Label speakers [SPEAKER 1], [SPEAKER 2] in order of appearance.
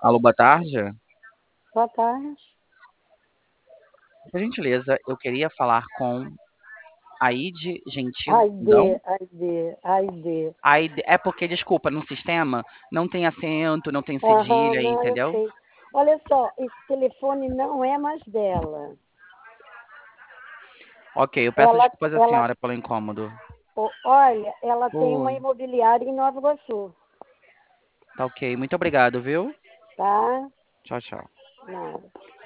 [SPEAKER 1] Alô, boa tarde.
[SPEAKER 2] Boa tarde.
[SPEAKER 1] Por gentileza, eu queria falar com Aide Gentil. Não?
[SPEAKER 2] Aide, Aide, Aide.
[SPEAKER 1] Aide, é porque, desculpa, no sistema não tem acento, não tem
[SPEAKER 2] Aham,
[SPEAKER 1] cedilha aí,
[SPEAKER 2] não, eu
[SPEAKER 1] entendeu?
[SPEAKER 2] sei. Olha só, esse telefone não é mais dela.
[SPEAKER 1] Ok, eu peço
[SPEAKER 2] Ela,
[SPEAKER 1] desculpas à
[SPEAKER 2] ela,
[SPEAKER 1] senhora pelo incômodo.
[SPEAKER 2] olha, ela tem uma
[SPEAKER 1] Oi,
[SPEAKER 2] imobiliária em Nova Iguaçu,
[SPEAKER 1] tá ok. Muito obrigado, viu?
[SPEAKER 2] tá?
[SPEAKER 1] Tchau, tchau.
[SPEAKER 2] Nada.